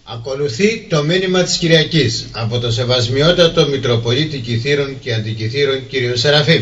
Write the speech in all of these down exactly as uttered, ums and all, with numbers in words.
Ακολουθεί το μήνυμα της Κυριακής από τον Σεβασμιότατο Μητροπολίτη Κηθήρων και Αντικηθήρων κύριο Σεραφείμ.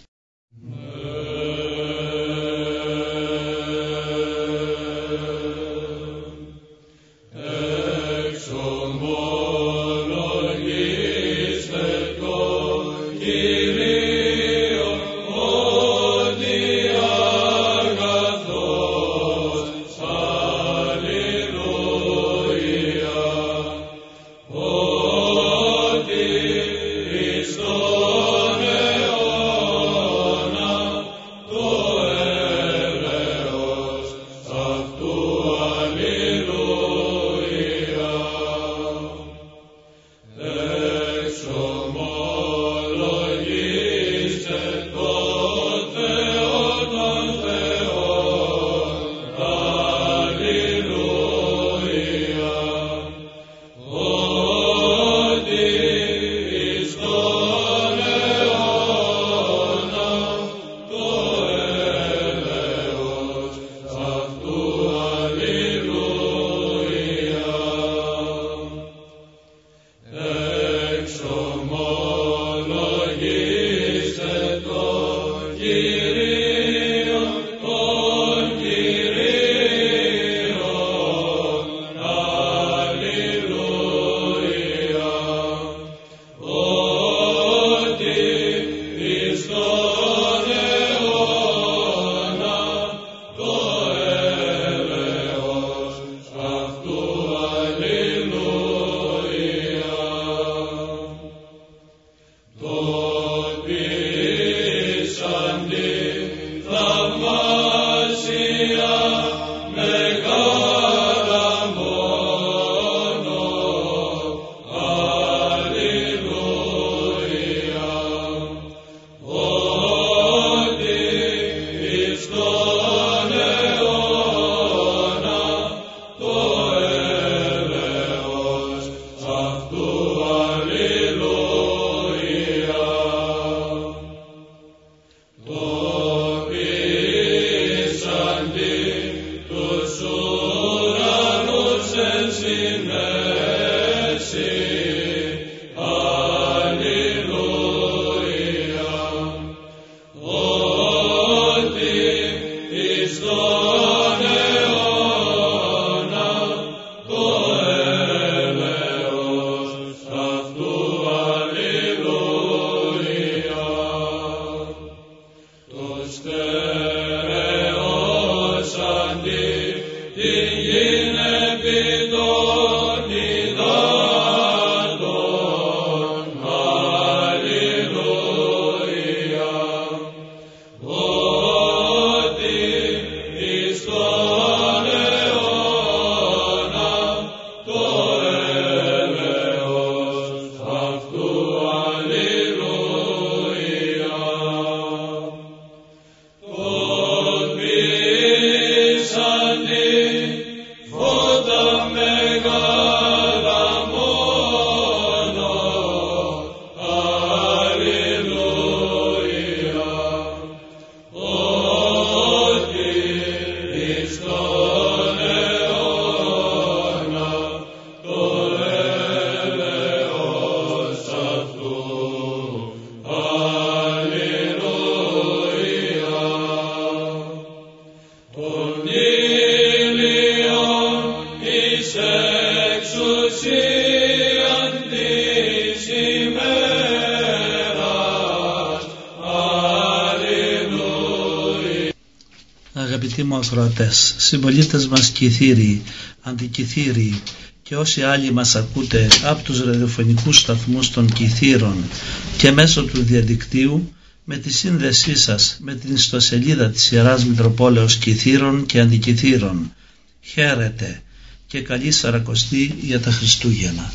Αγαπητοί μου ακροατές, συμπολίτες μας Κηθήριοι, Αντικηθήριοι και όσοι άλλοι μας ακούτε από τους ραδιοφωνικούς σταθμούς των Κηθήρων και μέσω του διαδικτύου, με τη σύνδεσή σας με την ιστοσελίδα της Ιεράς Μητροπόλεως Κηθήρων και Αντικηθήρων, χαίρετε και καλή Σαρακοστή για τα Χριστούγεννα.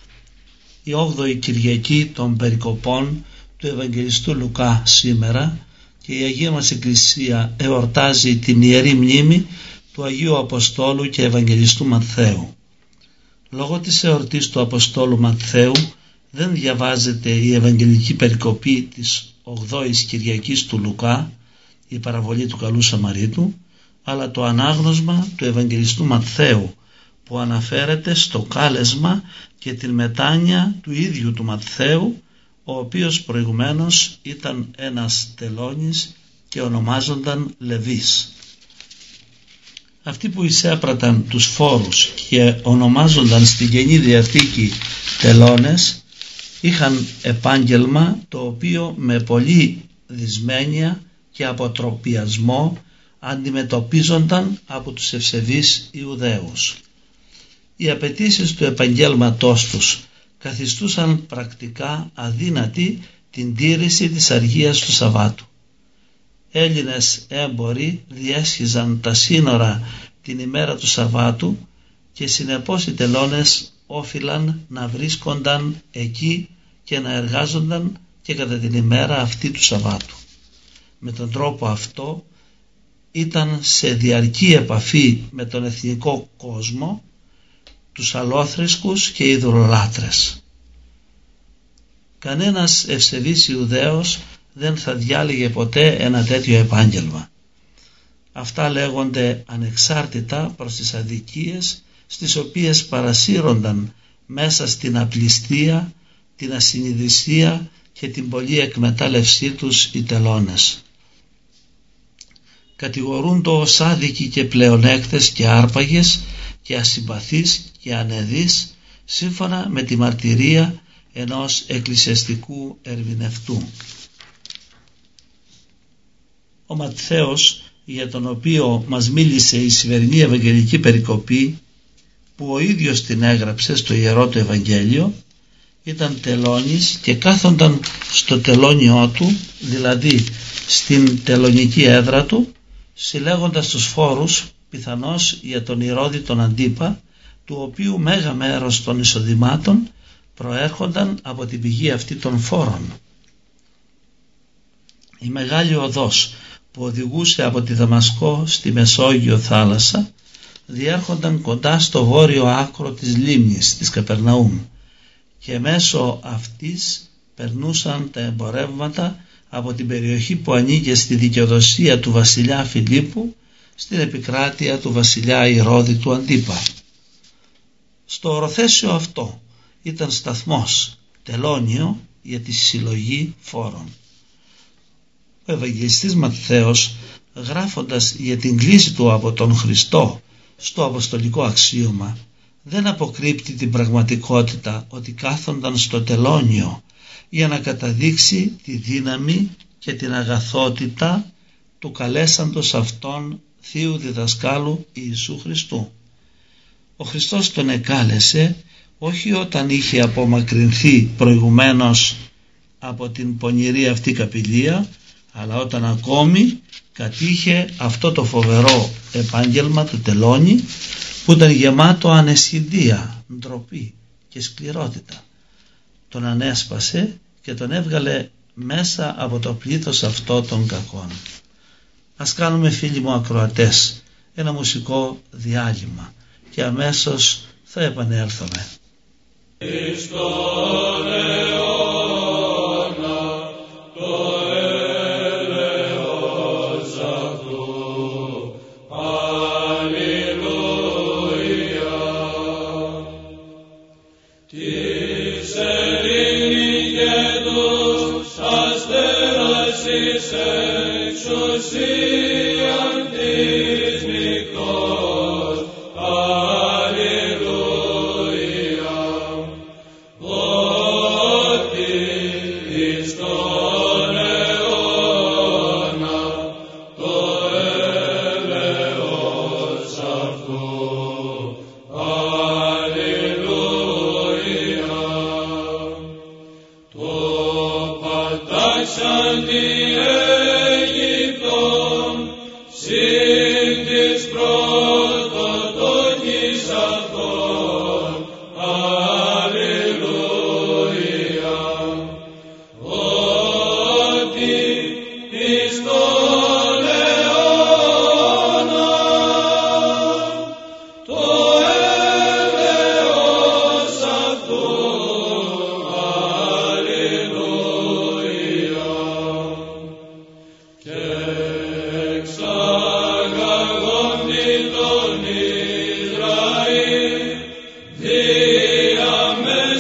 Η όγδοη Κυριακή των Περικοπών του Ευαγγελιστού Λουκά σήμερα και η Αγία μας Εκκλησία εορτάζει την Ιερή Μνήμη του Αγίου Αποστόλου και Ευαγγελιστού Ματθαίου. Λόγω της εορτής του Αποστόλου Ματθαίου δεν διαβάζεται η Ευαγγελική Περικοπή της ογδόης Κυριακής του Λουκά, η παραβολή του Καλού Σαμαρίτου, αλλά το ανάγνωσμα του Ευαγγελιστού Ματθαίου που αναφέρεται στο κάλεσμα και την μετάνοια του ίδιου του Ματθαίου, ο οποίος προηγουμένως ήταν ένας τελώνης και ονομάζονταν Λεβής. Αυτοί που εισέπραταν τους φόρους και ονομάζονταν στην Καινή Διαθήκη τελώνες είχαν επάγγελμα το οποίο με πολύ δυσμένεια και αποτροπιασμό αντιμετωπίζονταν από τους ευσεβείς Ιουδαίους. Οι απαιτήσεις του επαγγέλματός τους καθιστούσαν πρακτικά αδύνατη την τήρηση της αργίας του Σαββάτου. Έλληνες έμποροι διέσχιζαν τα σύνορα την ημέρα του Σαββάτου και συνεπώς οι τελώνες όφυλαν να βρίσκονταν εκεί και να εργάζονταν και κατά την ημέρα αυτή του Σαββάτου. Με τον τρόπο αυτό ήταν σε διαρκή επαφή με τον εθνικό κόσμο, τους αλόθρησκους και ειδωλολάτρες. Κανένας ευσεβής Ιουδαίος δεν θα διάλεγε ποτέ ένα τέτοιο επάγγελμα. Αυτά λέγονται ανεξάρτητα προς τις αδικίες στις οποίες παρασύρονταν μέσα στην απληστία, την ασυνειδησία και την πολλή εκμετάλλευσή τους οι τελώνες. Κατηγορούνται ως άδικοι και πλεονέκτες και άρπαγες και ασυμπαθείς και ανεδείς σύμφωνα με τη μαρτυρία ενός εκκλησιαστικού ερμηνευτού. Ο Ματθαίος, για τον οποίο μας μίλησε η σημερινή Ευαγγελική περικοπή, που ο ίδιος την έγραψε στο Ιερό του Ευαγγέλιο, ήταν τελώνης και κάθονταν στο τελώνιό του, δηλαδή στην τελωνική έδρα του, συλλέγοντας τους φόρους πιθανώς για τον Ηρώδη τον Αντίπα, του οποίου μέγα μέρος των εισοδημάτων προέρχονταν από την πηγή αυτή των φόρων. Η μεγάλη οδός που οδηγούσε από τη Δαμασκό στη Μεσόγειο θάλασσα διέρχονταν κοντά στο βόρειο άκρο της λίμνης της Καπερναούμ και μέσω αυτής περνούσαν τα εμπορεύματα από την περιοχή που ανήκε στη δικαιοδοσία του βασιλιά Φιλίππου στην επικράτεια του βασιλιά Ηρώδη του Αντίπα. Στο οροθέσιο αυτό ήταν σταθμός, τελώνιο για τη συλλογή φόρων. Ο Ευαγγελιστής Ματθαίος, γράφοντας για την κλήση του από τον Χριστό στο αποστολικό αξίωμα, δεν αποκρύπτει την πραγματικότητα ότι κάθονταν στο τελώνιο για να καταδείξει τη δύναμη και την αγαθότητα του καλέσαντος αυτόν Θείου Διδασκάλου Ιησού Χριστού. Ο Χριστός τον εκάλεσε όχι όταν είχε απομακρυνθεί προηγουμένως από την πονηρή αυτή καπηλεία, αλλά όταν ακόμη κατήχε αυτό το φοβερό επάγγελμα του τελώνη που ήταν γεμάτο αναισθητία, ντροπή και σκληρότητα. Τον ανέσπασε και τον έβγαλε μέσα από το πλήθος αυτό των κακών. Ας κάνουμε, φίλοι μου ακροατές, ένα μουσικό διάλειμμα και αμέσως θα επανέλθουμε. Σαν τη Αίγυπτον, συν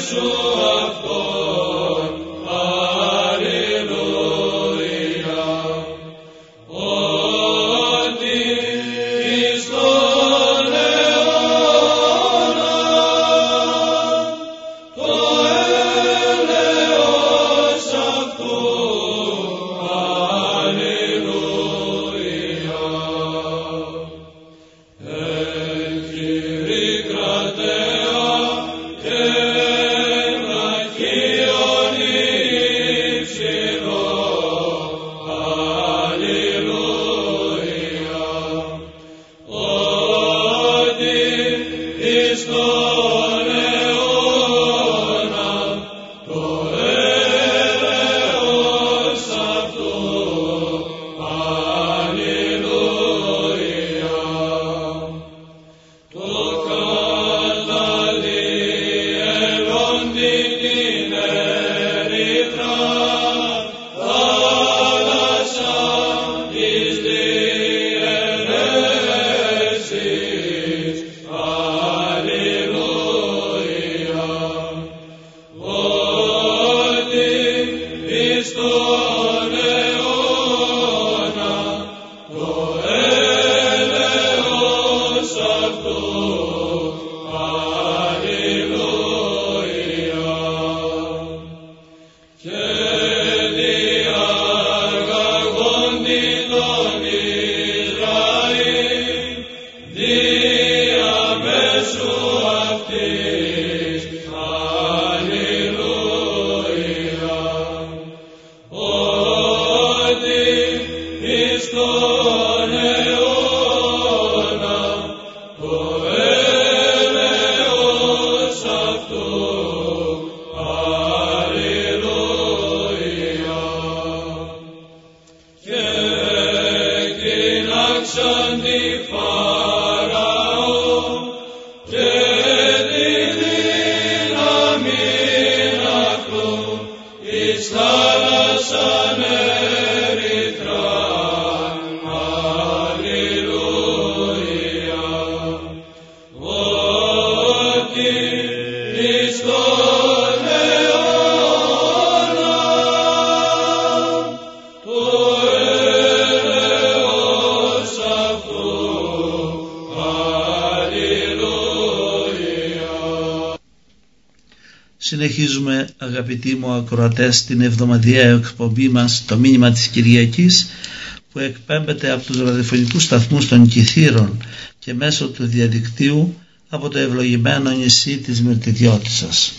Συνεχίζουμε, αγαπητοί μου ακροατές, την εβδομαδιαία εκπομπή μας, το μήνυμα της Κυριακής, που εκπέμπεται από τους ραδιοφωνικούς σταθμούς των Κιθήρων και μέσω του διαδικτύου από το ευλογημένο νησί της Μυρτιδιώτισσας.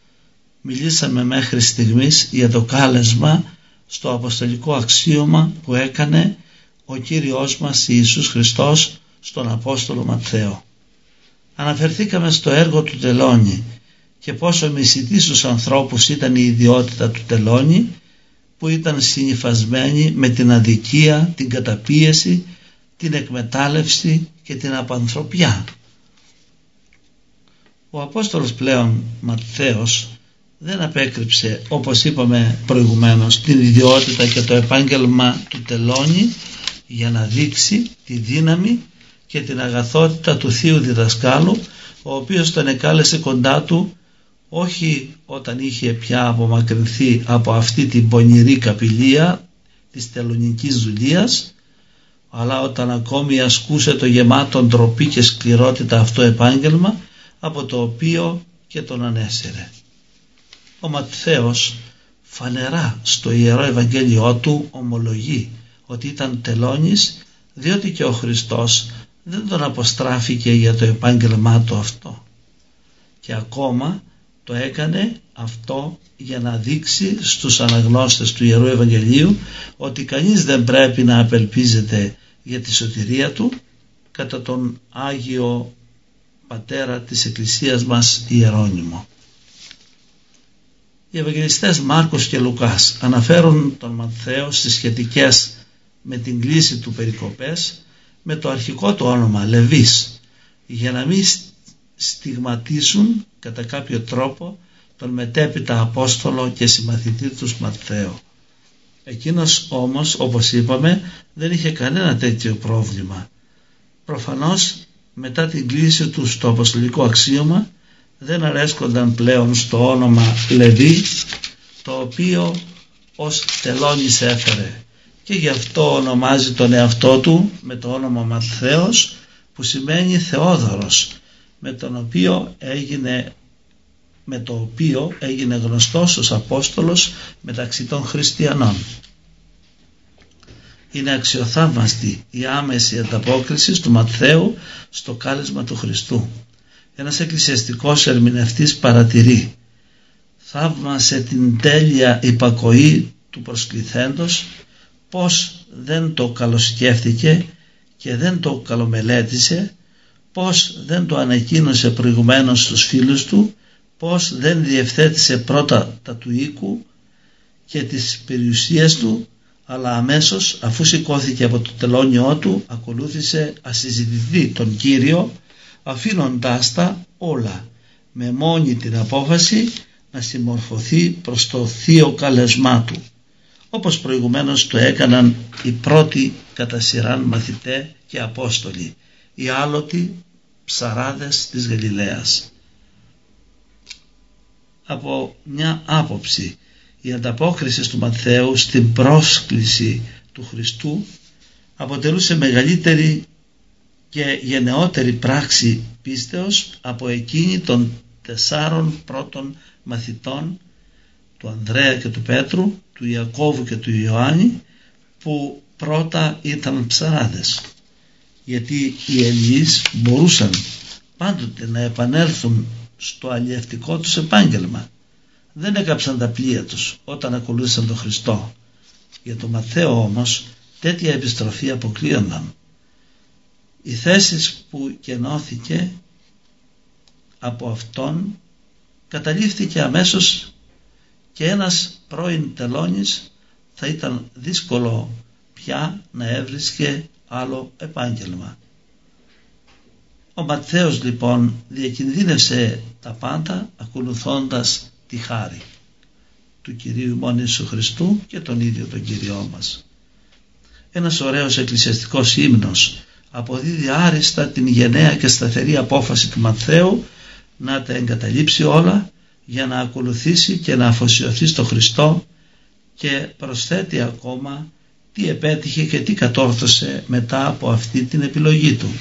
Μιλήσαμε μέχρι στιγμής για το κάλεσμα στο αποστολικό αξίωμα που έκανε ο Κύριος μας Ιησούς Χριστός στον Απόστολο Ματθαίο. Αναφερθήκαμε στο έργο του Τελώνη και πόσο μισητή στους ανθρώπους ήταν η ιδιότητα του Τελώνη, που ήταν συνυφασμένη με την αδικία, την καταπίεση, την εκμετάλλευση και την απανθρωπιά. Ο Απόστολος πλέον Ματθαίος δεν απέκρυψε, όπως είπαμε προηγουμένως, την ιδιότητα και το επάγγελμα του Τελώνη για να δείξει τη δύναμη και την αγαθότητα του Θείου Διδασκάλου, ο οποίος τον εκάλεσε κοντά του όχι όταν είχε πια απομακρυνθεί από αυτή την πονηρή καπηλεία της τελωνικής δουλείας, αλλά όταν ακόμη ασκούσε το γεμάτο ντροπή και σκληρότητα αυτό επάγγελμα, από το οποίο και τον ανέσυρε. Ο Ματθαίος φανερά στο Ιερό Ευαγγέλιό του ομολογεί ότι ήταν τελώνης, διότι και ο Χριστός δεν τον αποστράφηκε για το επάγγελμά του αυτό, και ακόμα το έκανε αυτό για να δείξει στους αναγνώστες του Ιερού Ευαγγελίου ότι κανείς δεν πρέπει να απελπίζεται για τη σωτηρία του, κατά τον Άγιο Πατέρα της Εκκλησίας μας Ιερώνυμο. Οι Ευαγγελιστές Μάρκος και Λουκάς αναφέρουν τον Ματθαίο στις σχετικές με την κλίση του περικοπές με το αρχικό του όνομα Λεβίς, για να μην στιγματίσουν κατά κάποιο τρόπο τον μετέπειτα Απόστολο και συμμαθητή τους Ματθαίο. Εκείνος όμως, όπως είπαμε, δεν είχε κανένα τέτοιο πρόβλημα. Προφανώς μετά την κλίση του στο αποστολικό αξίωμα δεν αρέσκονταν πλέον στο όνομα Λεβί, το οποίο ως τελώνης έφερε, και γι' αυτό ονομάζει τον εαυτό του με το όνομα Ματθαίος, που σημαίνει Θεόδωρος, με τον οποίο έγινε, με το οποίο έγινε γνωστός ως Απόστολος μεταξύ των χριστιανών. Είναι αξιοθαύμαστη η άμεση ανταπόκριση του Ματθαίου στο κάλεσμα του Χριστού. Ένας εκκλησιαστικός ερμηνευτής παρατηρεί: θαύμασε την τέλεια υπακοή του προσκληθέντος, πως δεν το καλοσκέφτηκε και δεν το καλομελέτησε, πως δεν το ανακοίνωσε προηγουμένως στους φίλους του, πως δεν διευθέτησε πρώτα τα του οίκου και τις περιουσίες του, αλλά αμέσως αφού σηκώθηκε από το τελώνιό του ακολούθησε ασυζητητή τον Κύριο, αφήνοντάς τα όλα με μόνη την απόφαση να συμμορφωθεί προς το θείο καλεσμά του, όπως προηγουμένως το έκαναν οι πρώτοι κατά σειράν μαθητέ και Απόστολοι, οι άλλοτοι ψαράδες της Γαλιλαίας. Από μια άποψη, η ανταπόκριση του Ματθαίου στην πρόσκληση του Χριστού αποτελούσε μεγαλύτερη και γενναιότερη πράξη πίστεως από εκείνη των τεσσάρων πρώτων μαθητών, του Ανδρέα και του Πέτρου, του Ιακώβου και του Ιωάννη, που πρώτα ήταν ψαράδες, γιατί οι Ελληνείς μπορούσαν πάντοτε να επανέλθουν στο αλλιευτικό τους επάγγελμα. Δεν έκαψαν τα πλοία τους όταν ακολούθησαν τον Χριστό. Για τον Ματθαίο όμως τέτοια επιστροφή αποκλείονταν. Οι θέσεις που κενώθηκε από αυτόν καταλήφθηκε αμέσως, και ένας πρώην τελώνης θα ήταν δύσκολο πια να έβρισκε άλλο επάγγελμα. Ο Ματθαίος λοιπόν διακινδύνευσε τα πάντα ακολουθώντας τη χάρη του Κυρίου ημών Ιησού Χριστού και τον ίδιο τον Κύριό μας. Ένας ωραίος εκκλησιαστικός ύμνος αποδίδει άριστα την γενναία και σταθερή απόφαση του Ματθαίου να τα εγκαταλείψει όλα για να ακολουθήσει και να αφοσιωθεί στο Χριστό, και προσθέτει ακόμα τι επέτυχε και τι κατόρθωσε μετά από αυτή την επιλογή του.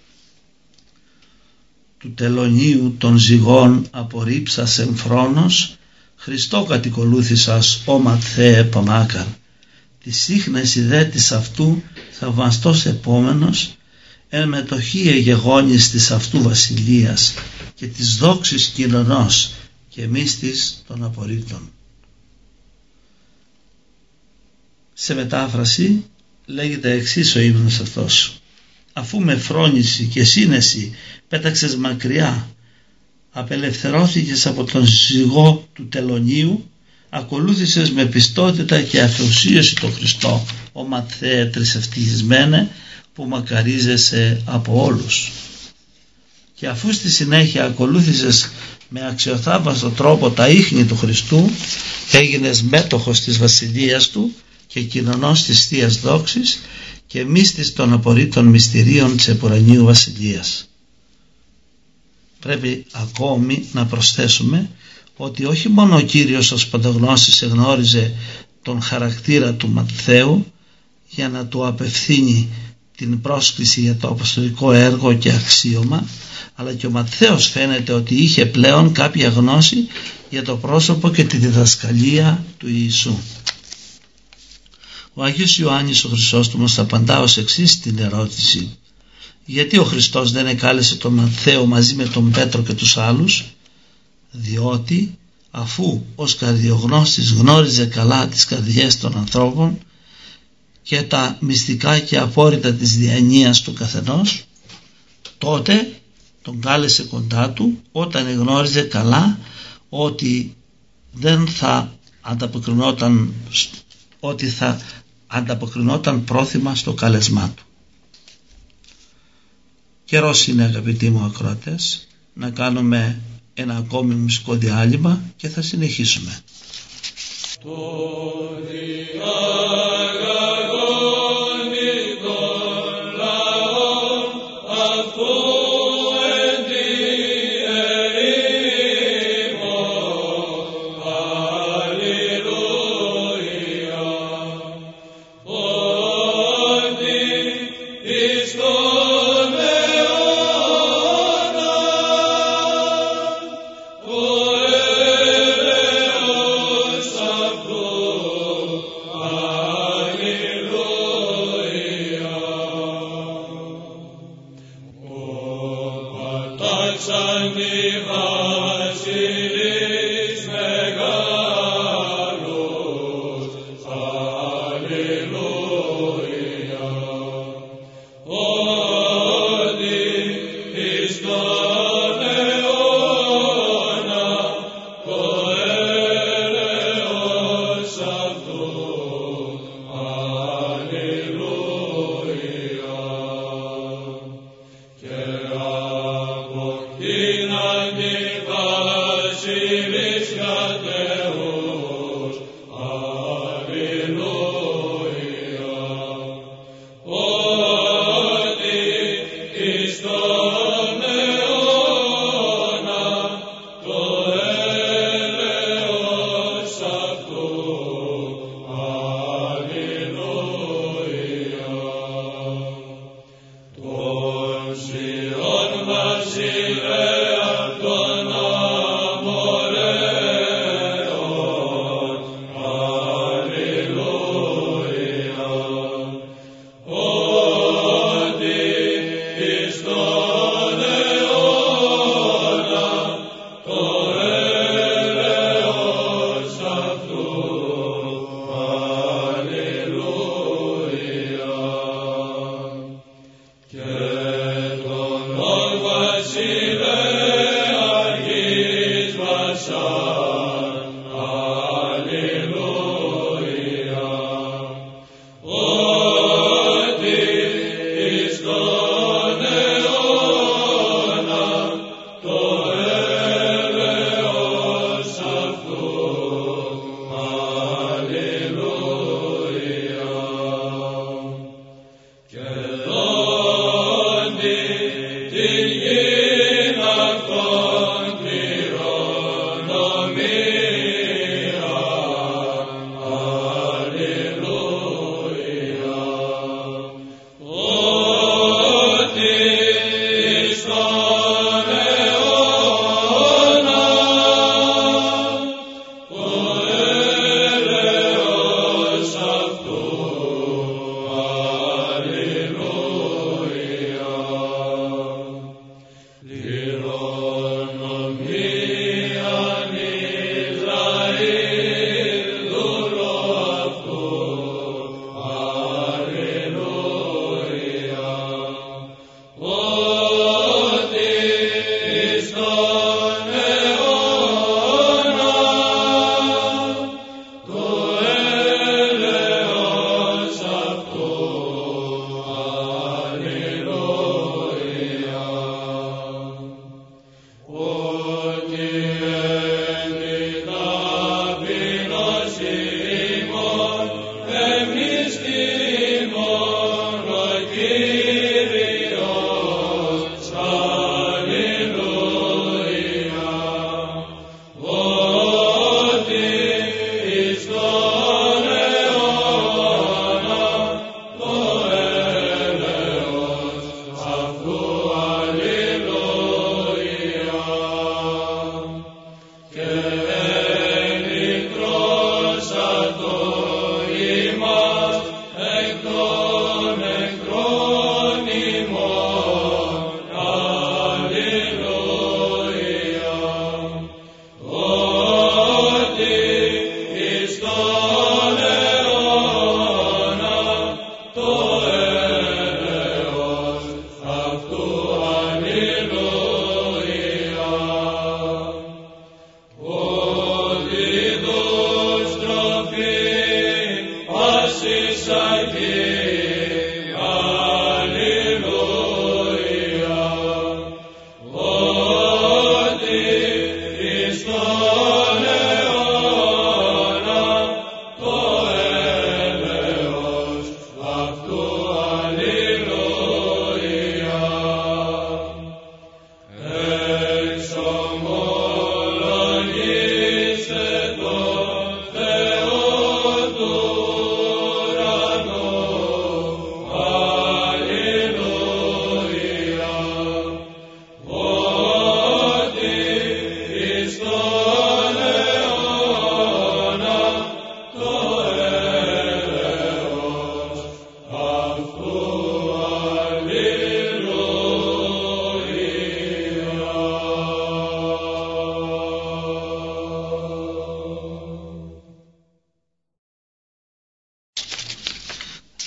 Του τελωνίου των ζυγών απορρίψας εμφρόνος, Χριστό κατηκολούθησας ο Ματθαίε παμάκαρ. Τη σύχνεση δε της αυτού θαυμαστός επόμενος, εν μετοχή εγεγόνης της αυτού βασιλείας και της δόξης κοινωνός και μύστης των απορρίτων. Σε μετάφραση λέγεται εξής ο ύμνος αυτός: αφού με φρόνηση και σύνεση πέταξες μακριά, απελευθερώθηκες από τον ζυγό του τελωνίου, ακολούθησες με πιστότητα και αφοσίωση τον Χριστό, ο Ματθαίε τρισευτυχισμένε, που μακαρίζεσαι από όλους. Και αφού στη συνέχεια ακολούθησες με αξιοθαύμαστο τρόπο τα ίχνη του Χριστού, έγινες μέτοχος της βασιλείας του και κοινωνός της Θείας δόξης και μύστης των απορρίτων μυστηρίων της επουρανίου βασιλείας. Πρέπει ακόμη να προσθέσουμε ότι όχι μόνο ο Κύριος ως παντογνώστης εγνώριζε τον χαρακτήρα του Ματθαίου για να του απευθύνει την πρόσκληση για το αποστολικό έργο και αξίωμα, αλλά και ο Ματθαίος φαίνεται ότι είχε πλέον κάποια γνώση για το πρόσωπο και τη διδασκαλία του Ιησού. Ο Άγιος Ιωάννης ο Χρυσόστομος απαντά ως εξής την ερώτηση: γιατί ο Χριστός δεν εκάλεσε τον Ματθαίο μαζί με τον Πέτρο και τους άλλους? Διότι αφού ως καρδιογνώστης γνώριζε καλά τις καρδιές των ανθρώπων και τα μυστικά και απόρριτα της διανοίας του καθενός, τότε τον κάλεσε κοντά του όταν γνώριζε καλά ότι δεν θα ανταποκρινόταν, ότι θα ανταποκρινόταν πρόθυμα στο κάλεσμά του. Καιρός είναι, αγαπητοί μου ακροατές, να κάνουμε ένα ακόμη μουσικό διάλειμμα και θα συνεχίσουμε. Thank you.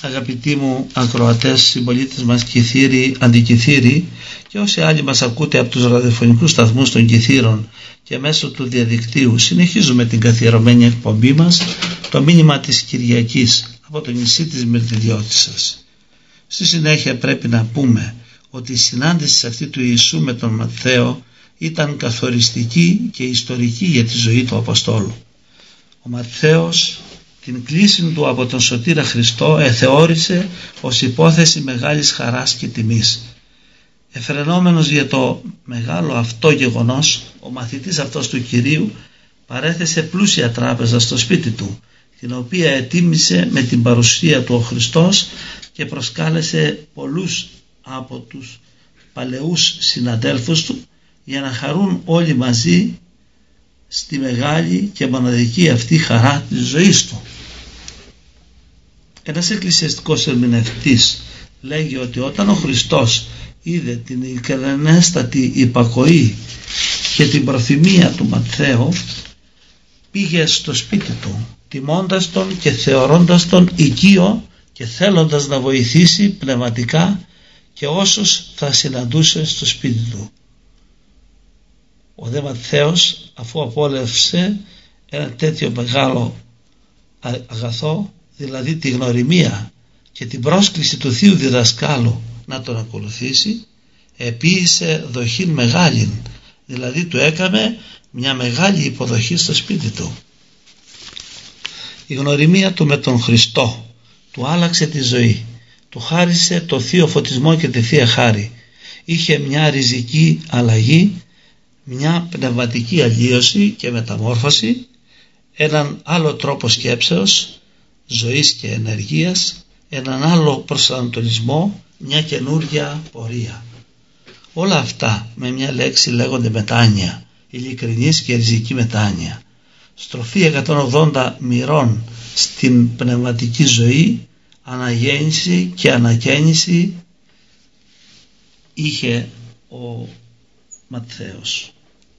Αγαπητοί μου ακροατές, συμπολίτες μας Κιθήροι, αντικιθήροι και όσοι άλλοι μας ακούτε από τους ραδιοφωνικούς σταθμούς των Κιθήρων και μέσω του διαδικτύου, συνεχίζουμε την καθιερωμένη εκπομπή μας, το μήνυμα της Κυριακής από το νησί της Μυρτιδιώτισσας. Στη συνέχεια πρέπει να πούμε ότι η συνάντηση αυτή του Ιησού με τον Ματθαίο ήταν καθοριστική και ιστορική για τη ζωή του Αποστόλου. Ο Ματθαίος την κλίση του από τον Σωτήρα Χριστό εθεώρησε ως υπόθεση μεγάλης χαράς και τιμής. Εφρενόμενος για το μεγάλο αυτό γεγονός, ο μαθητής αυτός του Κυρίου παρέθεσε πλούσια τράπεζα στο σπίτι του, την οποία ετίμησε με την παρουσία του ο Χριστός και προσκάλεσε πολλούς από τους παλαιούς συναδέλφους του για να χαρούν όλοι μαζί στη μεγάλη και μοναδική αυτή χαρά της ζωής του. Ένας εκκλησιαστικός ερμηνευτής λέγει ότι όταν ο Χριστός είδε την ειλικρινέστατη υπακοή και την προθυμία του Ματθαίου, πήγε στο σπίτι του, τιμώντας τον και θεωρώντας τον οικείο και θέλοντας να βοηθήσει πνευματικά και όσους θα συναντούσε στο σπίτι του. Ο δε Ματθαίος, αφού απόλαυσε ένα τέτοιο μεγάλο αγαθό, δηλαδή τη γνωριμία και την πρόσκληση του Θείου Διδασκάλου να τον ακολουθήσει, επίησε δοχήν μεγάλην, δηλαδή του έκαμε μια μεγάλη υποδοχή στο σπίτι του. Η γνωριμία του με τον Χριστό του άλλαξε τη ζωή, του χάρισε το θείο φωτισμό και τη θεία χάρη, είχε μια ριζική αλλαγή, μια πνευματική αλλίωση και μεταμόρφωση, έναν άλλο τρόπο σκέψεως, ζωής και ενεργείας, έναν άλλο προσανατολισμό, μια καινούργια πορεία. Όλα αυτά με μια λέξη λέγονται μετάνοια, ειλικρινής και ριζική μετάνοια. Στροφή εκατόν ογδόντα μοιρών στην πνευματική ζωή, αναγέννηση και ανακαίνιση είχε ο Ματθαίος.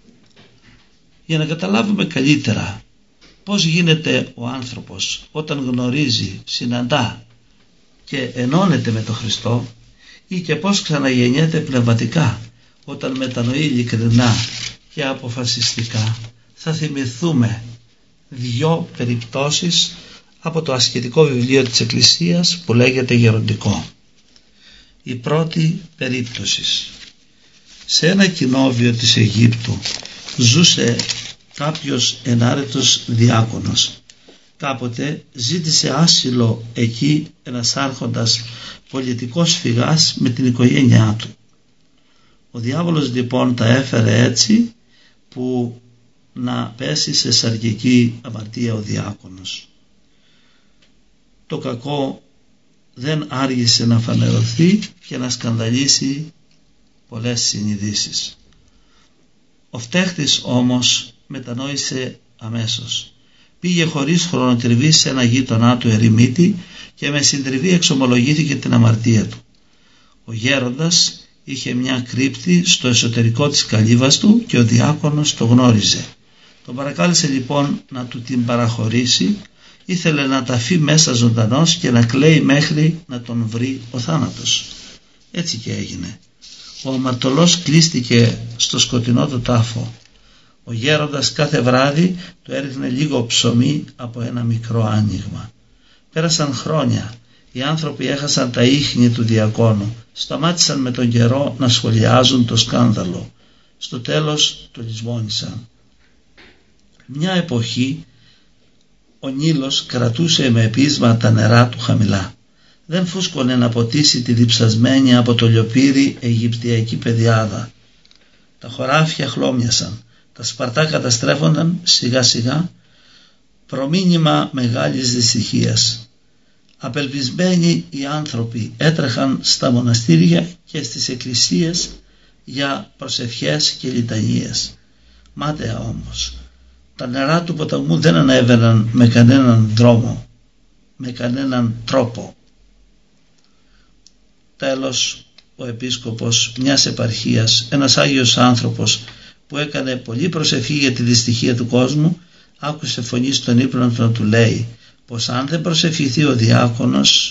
Για να καταλάβουμε καλύτερα πώς γίνεται ο άνθρωπος όταν γνωρίζει, συναντά και ενώνεται με τον Χριστό, ή και πώς ξαναγεννιέται πνευματικά όταν μετανοεί ειλικρινά και αποφασιστικά, θα θυμηθούμε δυο περιπτώσεις από το ασκητικό βιβλίο της Εκκλησίας που λέγεται Γεροντικό. Η πρώτη περίπτωση: σε ένα κοινόβιο της Αιγύπτου ζούσε κάποιος ενάρετος διάκονος. Κάποτε ζήτησε άσυλο εκεί ένας άρχοντας πολιτικός φυγάς με την οικογένειά του. Ο διάβολος λοιπόν τα έφερε έτσι που να πέσει σε σαρκική αμαρτία ο διάκονος. Το κακό δεν άργησε να φανερωθεί και να σκανδαλίσει πολλές συνειδήσεις. Ο φταίχτης όμως μετανόησε αμέσως. Πήγε χωρίς χρονοτριβή σε ένα γείτονά του ερημίτη και με συντριβή εξομολογήθηκε την αμαρτία του. Ο γέροντας είχε μια κρύπτη στο εσωτερικό της καλύβας του και ο διάκονος το γνώριζε. Τον παρακάλεσε λοιπόν να του την παραχωρήσει, ήθελε να ταφεί μέσα ζωντανός και να κλαίει μέχρι να τον βρει ο θάνατος. Έτσι και έγινε. Ο αμαρτωλός κλείστηκε στο σκοτεινό του τάφο. Ο γέροντας κάθε βράδυ του έριχνε λίγο ψωμί από ένα μικρό άνοιγμα. Πέρασαν χρόνια. Οι άνθρωποι έχασαν τα ίχνη του διακόνου. Σταμάτησαν με τον καιρό να σχολιάζουν το σκάνδαλο. Στο τέλος το λησμόνησαν. Μια εποχή ο Νείλος κρατούσε με πείσμα τα νερά του χαμηλά. Δεν φούσκωνε να ποτίσει τη διψασμένη από το λιοπύρι Αιγυπτιακή πεδιάδα. Τα χωράφια χλώμιασαν. Τα σπαρτά καταστρέφονταν σιγά σιγά, προμήνυμα μεγάλης δυστυχίας. Απελπισμένοι οι άνθρωποι έτρεχαν στα μοναστήρια και στις εκκλησίες για προσευχές και λιτανίες. Μάταια όμως, τα νερά του ποταμού δεν ανέβαιναν με κανέναν δρόμο, με κανέναν τρόπο. Τέλος, ο επίσκοπος μιας επαρχίας, ένας Άγιος άνθρωπος που έκανε πολλή προσευχή για τη δυστυχία του κόσμου, άκουσε φωνή στον ύπνο του να του λέει πως αν δεν προσευχηθεί ο διάκονος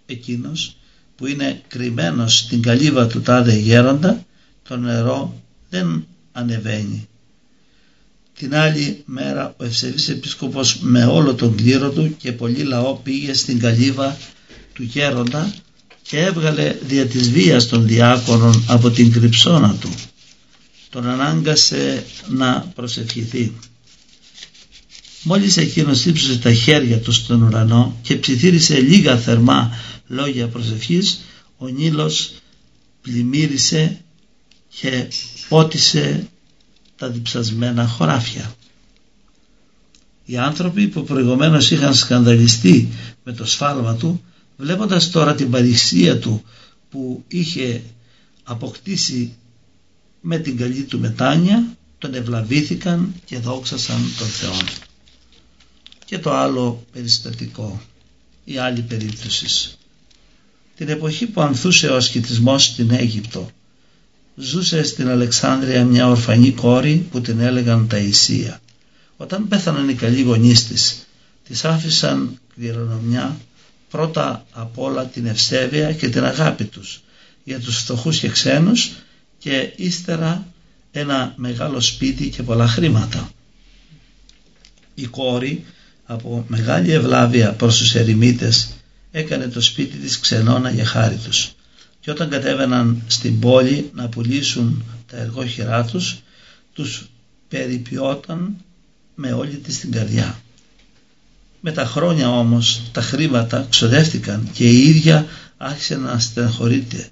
εκείνος που είναι κρυμμένος στην καλύβα του τάδε γέροντα, το νερό δεν ανεβαίνει. Την άλλη μέρα ο ευσεβής επίσκοπος με όλο τον κλήρο του και πολύ λαό πήγε στην καλύβα του γέροντα και έβγαλε δια της βίας των διάκονων από την κρυψώνα του. Τον ανάγκασε να προσευχηθεί. Μόλις εκείνος ύψωσε τα χέρια του στον ουρανό και ψιθύρισε λίγα θερμά λόγια προσευχής, ο Νείλος πλημμύρισε και πότισε τα διψασμένα χωράφια. Οι άνθρωποι που προηγουμένως είχαν σκανδαλιστεί με το σφάλμα του, βλέποντας τώρα την παρησία του που είχε αποκτήσει με την καλή του μετάνοια, τον ευλαβήθηκαν και δόξασαν τον Θεό. Και το άλλο περιστατικό, η άλλη περίπτωση. Την εποχή που ανθούσε ο ασκητισμός στην Αίγυπτο, ζούσε στην Αλεξάνδρεια μια ορφανή κόρη που την έλεγαν Ταΐσια. Όταν πέθαναν οι καλοί γονείς της, της άφησαν κληρονομιά, πρώτα απ' όλα την ευσέβεια και την αγάπη τους για τους φτωχούς και ξένους, και ύστερα ένα μεγάλο σπίτι και πολλά χρήματα. Η κόρη, από μεγάλη ευλάβεια προς τους ερημίτες, έκανε το σπίτι της ξενώνα για χάρη τους, και όταν κατέβαιναν στην πόλη να πουλήσουν τα εργόχειρά τους, τους περιποιόταν με όλη της την καρδιά. Με τα χρόνια όμως τα χρήματα ξοδεύτηκαν και η ίδια άρχισε να στεναχωρείται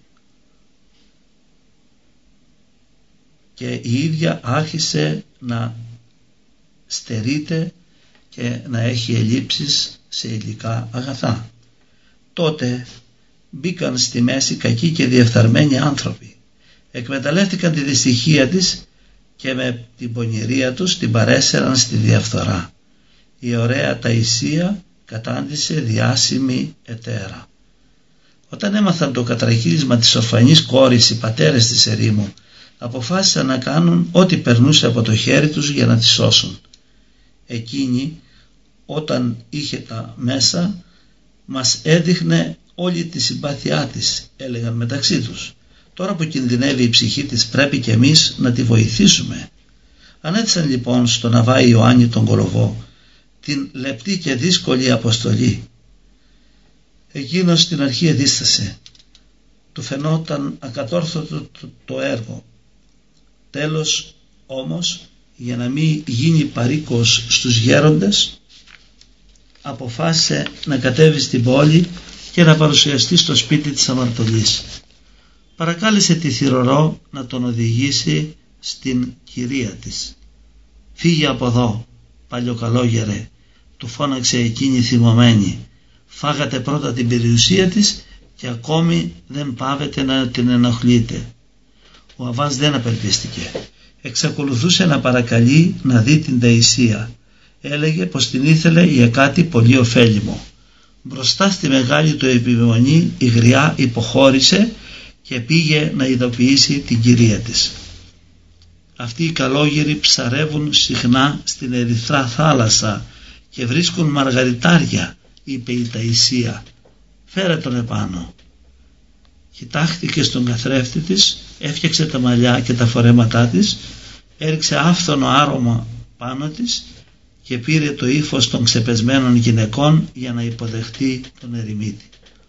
και η ίδια άρχισε να στερείται και να έχει ελλείψεις σε υλικά αγαθά. Τότε μπήκαν στη μέση κακοί και διεφθαρμένοι άνθρωποι. Εκμεταλλεύτηκαν τη δυστυχία της και με την πονηρία τους την παρέσαιραν στη διαφθορά. Η ωραία Ταΐσια κατάντησε διάσημη ετέρα. Όταν έμαθαν το κατρακύλισμα της ορφανής κόρης οι πατέρες της ερήμου, αποφάσισαν να κάνουν ό,τι περνούσε από το χέρι τους για να τη σώσουν. Εκείνη, όταν είχε τα μέσα, μας έδειχνε όλη τη συμπάθειά της, έλεγαν μεταξύ τους. Τώρα που κινδυνεύει η ψυχή της, πρέπει και εμείς να τη βοηθήσουμε. Ανέτησαν λοιπόν στον Αβά Ιωάννη τον Κολοβό την λεπτή και δύσκολη αποστολή. Εκείνος στην αρχή εδίστασε. Του φαινόταν ακατόρθωτο το έργο. Τέλος όμως, για να μην γίνει παροίκος στους γέροντες, αποφάσισε να κατέβει στην πόλη και να παρουσιαστεί στο σπίτι της αμαρτωλής. Παρακάλεσε τη θυρωρό να τον οδηγήσει στην κυρία της. «Φύγε από εδώ, παλιοκαλόγερε», του φώναξε εκείνη θυμωμένη. «Φάγατε πρώτα την περιουσία της και ακόμη δεν πάβετε να την ενοχλείτε». Ο Αβάς δεν απελπίστηκε. Εξακολουθούσε να παρακαλεί να δει την Ταΐσια. Έλεγε πως την ήθελε για κάτι πολύ ωφέλιμο. Μπροστά στη μεγάλη του επιμονή η γριά υποχώρησε και πήγε να ειδοποιήσει την κυρία της. Αυτοί οι καλόγεροι ψαρεύουν συχνά στην ερυθρά θάλασσα και βρίσκουν μαργαριτάρια, είπε η Ταΐσια. «Φέρε τον επάνω». Κοιτάχτηκε στον καθρέφτη της, έφτιαξε τα μαλλιά και τα φορέματά της, έριξε άφθονο άρωμα πάνω της και πήρε το ύφος των ξεπεσμένων γυναικών για να υποδεχτεί τον ερημίτη.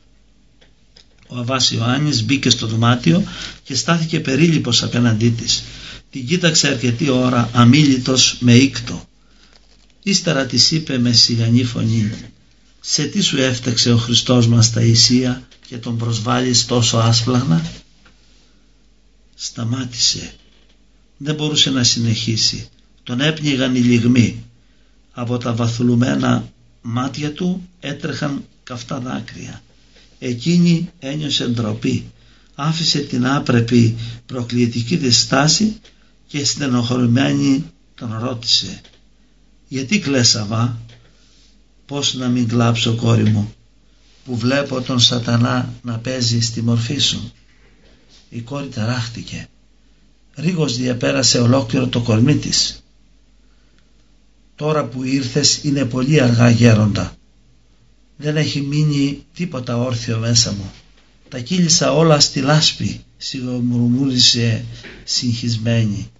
Ο Αβάς Ιωάννης μπήκε στο δωμάτιο και στάθηκε περίληπος απέναντί της. Την κοίταξε αρκετή ώρα αμίλητος με ήκτο. Ύστερα της είπε με σιγανή φωνή: «Σε τι σου έφταξε ο Χριστός μας Ταΐσια και τον προσβάλλεις τόσο άσπλαγνα?» Σταμάτησε. Δεν μπορούσε να συνεχίσει. Τον έπνιγαν οι λυγμοί. Από τα βαθουλουμένα μάτια του έτρεχαν καυτά δάκρυα. Εκείνη ένιωσε ντροπή. Άφησε την άπρεπη προκλητική της στάση και στενοχωρημένη τον ρώτησε: «Γιατί κλαις, Αβά?» «Πώς να μην κλάψω, κόρη μου, που βλέπω τον σατανά να παίζει στη μορφή σου?» Η κόρη ταράχτηκε. Ρίγος διαπέρασε ολόκληρο το κορμί της. «Τώρα που ήρθες είναι πολύ αργά, γέροντα. Δεν έχει μείνει τίποτα όρθιο μέσα μου. Τα κύλησα όλα στη λάσπη, σιγομουρμούρισε συγχυσμένη.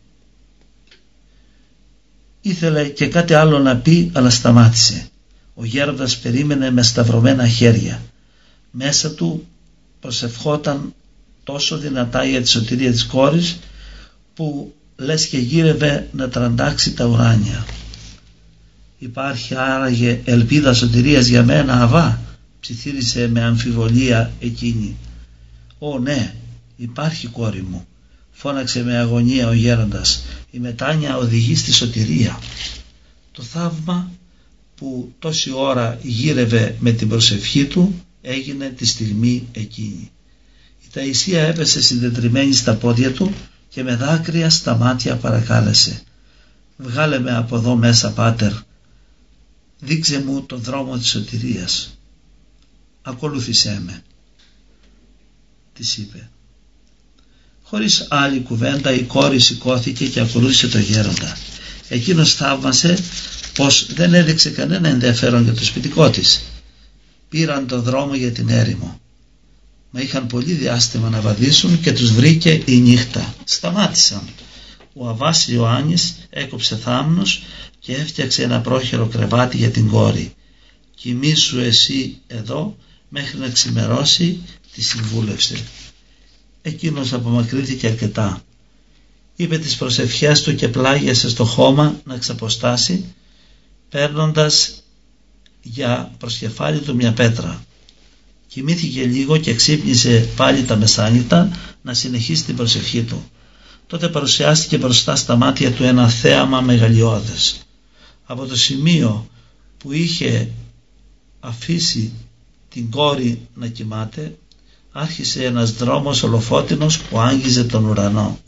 Ήθελε και κάτι άλλο να πει, αλλά σταμάτησε. Ο γέροντας περίμενε με σταυρωμένα χέρια. Μέσα του προσευχόταν τόσο δυνατά για τη σωτηρία της κόρης, που λες και γύρευε να τραντάξει τα ουράνια. Υπάρχει άραγε ελπίδα σωτηρίας για μένα, Αβά? Ψιθύρισε με αμφιβολία εκείνη. Ω ναι, υπάρχει, κόρη μου, φώναξε με αγωνία ο γέροντας. Η μετάνοια οδηγεί στη σωτηρία. Το θαύμα που τόση ώρα γύρευε με την προσευχή του έγινε τη στιγμή εκείνη. Η Ταϊσία έπεσε συντετριμμένη στα πόδια του και με δάκρυα στα μάτια παρακάλεσε. Βγάλε με από εδώ μέσα, Πάτερ. Δείξε μου τον δρόμο της σωτηρίας. Ακολούθησέ με, της είπε. Χωρίς άλλη κουβέντα η κόρη σηκώθηκε και ακολούθησε το γέροντα. Εκείνος θαύμασε πως δεν έδειξε κανένα ενδιαφέρον για το σπιτικό της. Πήραν το δρόμο για την έρημο. Μα είχαν πολύ διάστημα να βαδίσουν και τους βρήκε η νύχτα. Σταμάτησαν. Ο Αβάς Ιωάννης έκοψε θάμνους και έφτιαξε ένα πρόχειρο κρεβάτι για την κόρη. Κοιμήσου εσύ εδώ μέχρι να ξημερώσει, τη συμβούλευσε. Εκείνος απομακρύθηκε αρκετά. Είπε τις προσευχές του και πλάγιασε στο χώμα να ξαποστάσει, παίρνοντας για προσκεφάλι του μια πέτρα. Κοιμήθηκε λίγο και ξύπνησε πάλι τα μεσάνυχτα να συνεχίσει την προσευχή του. Τότε παρουσιάστηκε μπροστά στα μάτια του ένα θέαμα μεγαλειώδες. Από το σημείο που είχε αφήσει την κόρη να κοιμάται, άρχισε ένας δρόμος ολοφώτινος που άγγιζε τον ουρανό.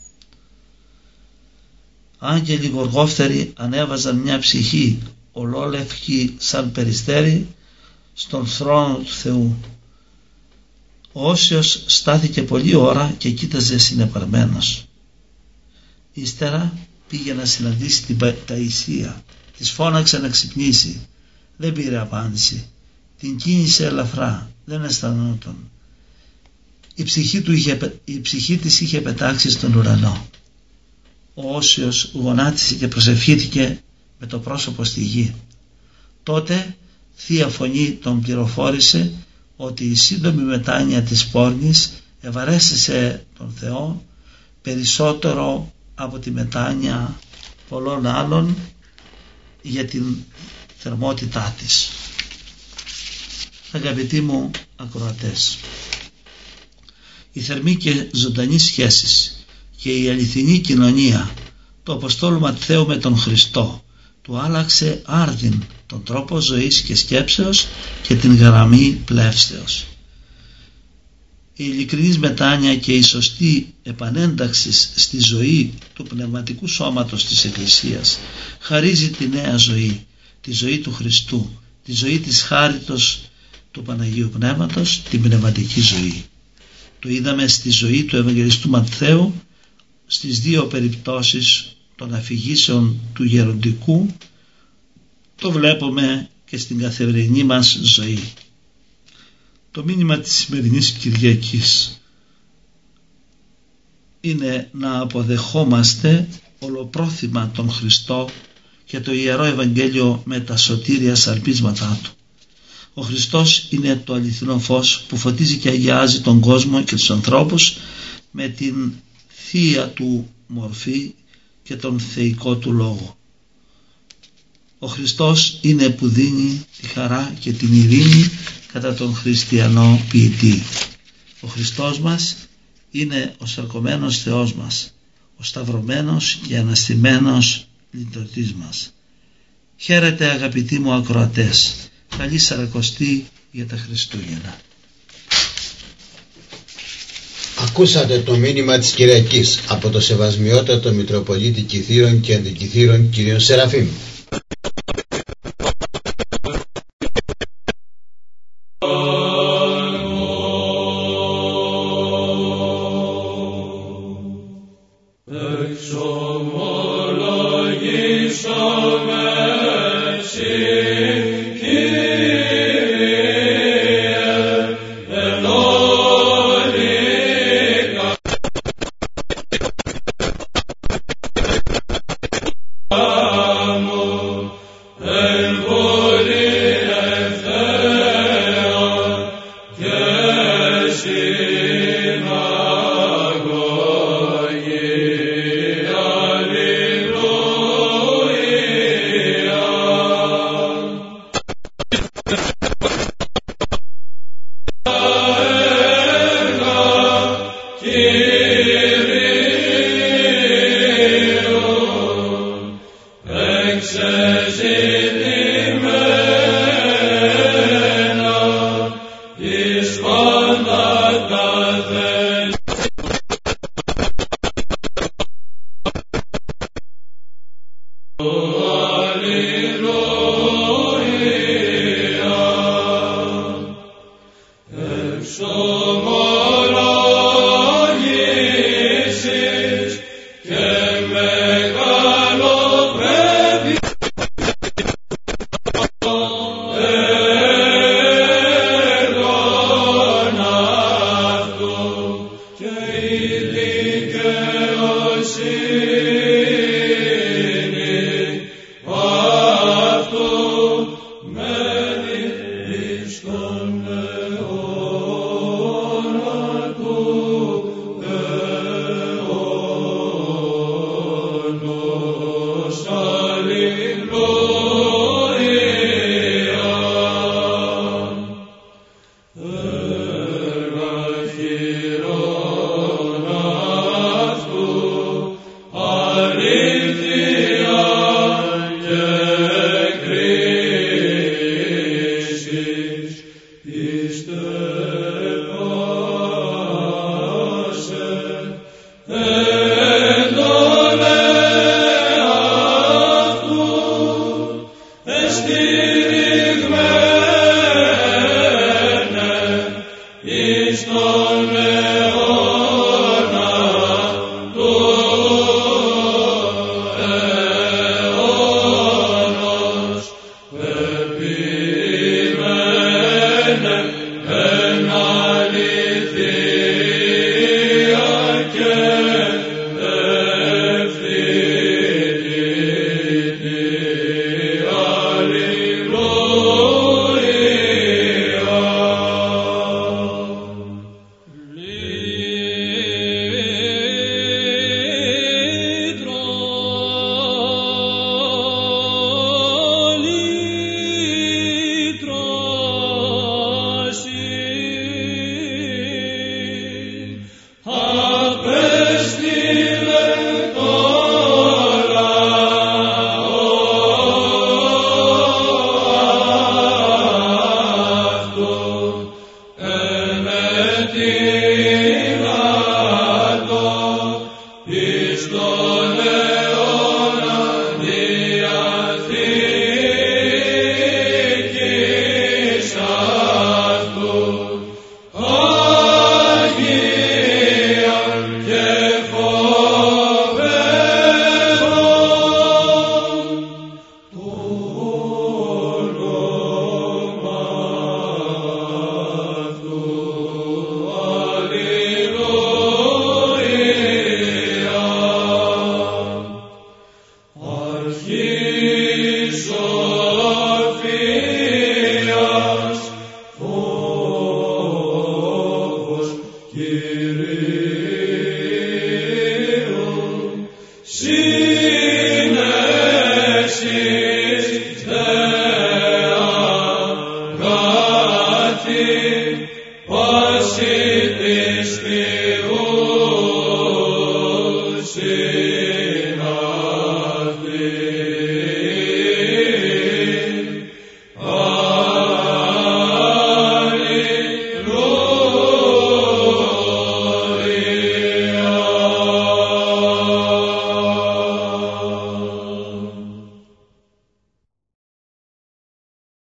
Άγγελοι γοργόφτεροι ανέβαζαν μια ψυχή ολόλευκη σαν περιστέρι στον θρόνο του Θεού. Ο Όσιος στάθηκε πολλή ώρα και κοίταζε συνεπαρμένος. Ύστερα πήγε να συναντήσει την Ταϊσία. Της φώναξε να ξυπνήσει. Δεν πήρε απάντηση. Την κίνησε ελαφρά. Δεν αισθανόταν. Η ψυχή, του είχε, η ψυχή της είχε πετάξει στον ουρανό. Ο Όσιος γονάτισε και προσευχήθηκε με το πρόσωπο στη γη. Τότε θεία φωνή τον πληροφόρησε ότι η σύντομη μετάνοια της πόρνης ευαρέστησε τον Θεό περισσότερο από τη μετάνοια πολλών άλλων για την θερμότητά της. Αγαπητοί μου ακροατές, η θερμή και ζωντανή σχέσεις και η αληθινή κοινωνία του Αποστόλου Ματθαίου με τον Χριστό του άλλαξε άρδιν τον τρόπο ζωής και σκέψεως και την γραμμή πλεύσεως. Η ειλικρινής μετάνοια και η σωστή επανένταξη στη ζωή του πνευματικού σώματος της Εκκλησίας χαρίζει τη νέα ζωή, τη ζωή του Χριστού, τη ζωή της χάριτος του Παναγίου Πνεύματος, την πνευματική ζωή. Το είδαμε στη ζωή του Ευαγγελιστού Ματθαίου στις δύο περιπτώσεις των αφηγήσεων του γεροντικού, το βλέπουμε και στην καθημερινή μας ζωή. Το μήνυμα της σημερινής Κυριακής είναι να αποδεχόμαστε ολοπρόθυμα τον Χριστό και το Ιερό Ευαγγέλιο με τα σωτήρια σαλπίσματά Του. Ο Χριστός είναι το αληθινό φως που φωτίζει και αγιάζει τον κόσμο και τους ανθρώπους με την θεία Του μορφή και τον θεϊκό Του λόγο. Ο Χριστός είναι που δίνει τη χαρά και την ειρήνη κατά τον χριστιανό ποιητή. Ο Χριστός μας είναι ο σαρκωμένος Θεός μας, ο σταυρωμένος και αναστημένος λυτρωτής μας. Χαίρετε αγαπητοί μου ακροατές, καλή Σαρακοστή για τα Χριστούγεννα. Ακούσατε το μήνυμα της Κυριακής από το Σεβασμιότατο Μητροπολίτη Κιθήρων και Αντικιθήρων κ. Σεραφείμ. Εξομολογήσαμε συ, Κύριε. Συνέσαι